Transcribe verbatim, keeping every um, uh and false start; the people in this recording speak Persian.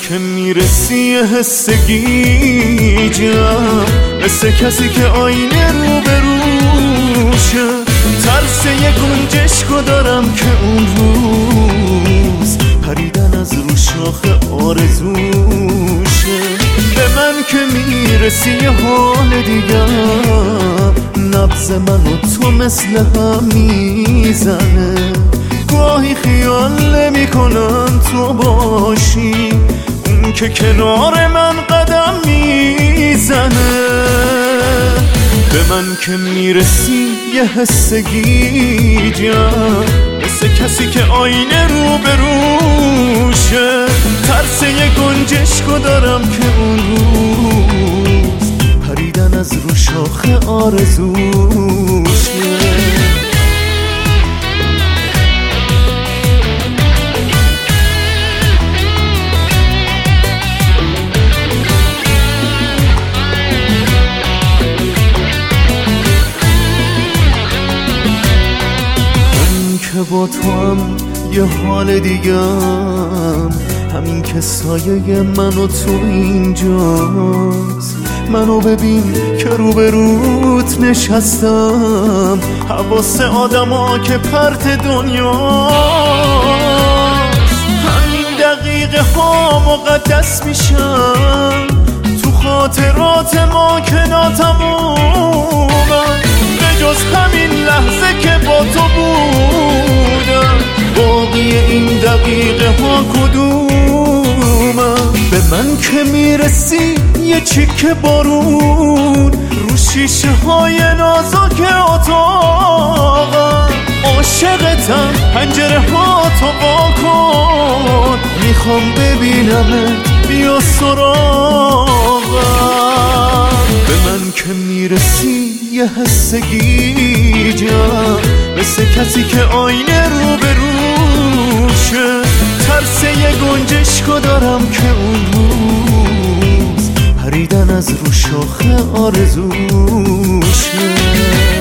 که میرسی یه حس گیجم، مثل کسی که آینه رو به روشه. ترس یه گنجشکو دارم که اون روز پریدن از رو شاخه آرزوشه. به من که میرسی یه حال دیگم، نبض من و تو مثل هم میزنه. گاهی خیال نمی کنم تو باشی، اون که کنار من قدم میزنه. به من که میرسی یه حس گیجم، مثل کسی که آینه رو به روشه. ترس یه گنجشکو دارم که اون روز پریدن از رو شاخه آرزوشه. که با تو هم یه حال دیگم، همین که سایه من و تو اینجاست. منو ببین که روبروت نشستم، حواس آدما که پرت دنیاست. همین دقیقه ها مقدس میشن تو خاطرات ما که ناتمومن. به جز همین لحظه که با تو بودم، باقی این دقیقه ها کدومم؟ به من که میرسی یه چیکه بارون رو شیشه های نازک اتاقم. عاشقتم، پنجره ها تو با کن، میخوام ببینمت، بیا سراغم. به من که میرسی یه حس گیجم، مثل کسی که آینه رو به روشه. ترس یه گنجشکو دارم که اون روز پریدن از رو شاخه آرزوشه.